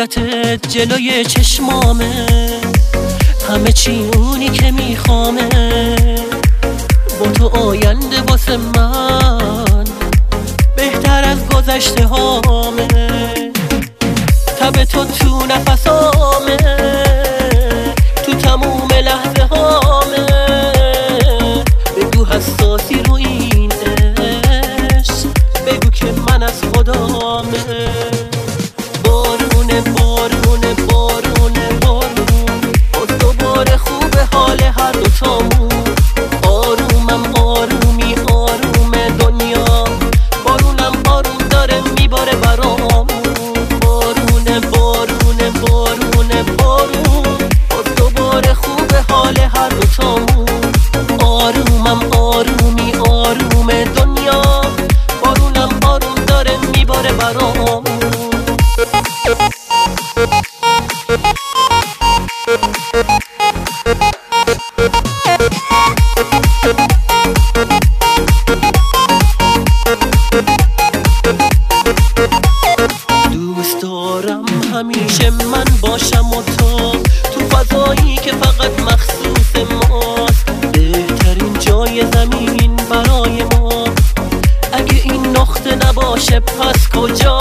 صورتت جلوی چشمامه، همه چی اونی که میخوامه. با تو آینده واسه من بهتر از گذشته هامه. تب تو تو نفسامه، تو تموم لحظه هامه. بگو حساسی رو این عشق، بگو که من از خدامه. بارونه بارونه بارونه بارون، باز دوباره خوبه حال هر دوتامون. آرومم آرومی آروم دنیا، بارونم آروم داره میباره برامون. بارونه بارونه بارونه بارون، باز دوباره خوبه حال هر دوتامون. آرومم آرومی آروم دنیا، بارونم آروم داره میباره برامون. دوست دارم همیشه من باشم و تو فضایی که فقط مخصوص ماست. بهترین جای زمین برای ما، اگه این نقطه نباشه پس کجا؟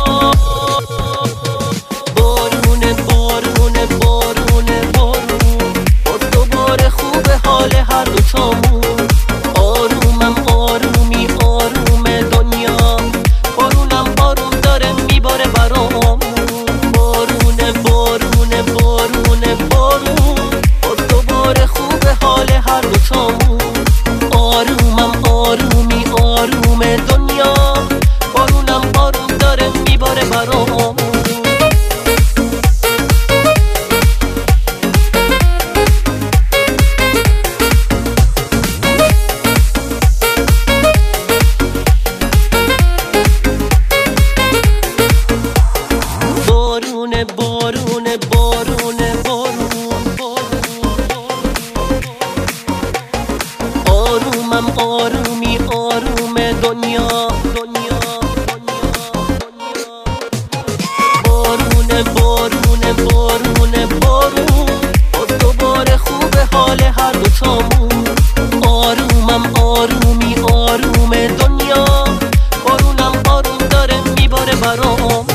بارونه بارونه بارونه بارون، باز دوباره خوبه حال هر دوتامون. آرومم آرومی آروم دنیا، بارونم آروم داره میباره برامون. بارونه بارونه بارونه بارون، باز دوباره خوبه حال هر دوتامون. آرومم آرومی آروم دنیا، بارونم آروم داره میباره برامون. بارونه بارونه بارونه بارون، آرومم آرومی آروم دنیا دنیا دنیا. بارونه بارونه بارونه بارون، باز دوباره خوبه حال هر دوتامون. آرومم آرومی آروم دنیا، بارونم آروم داره میباره برام.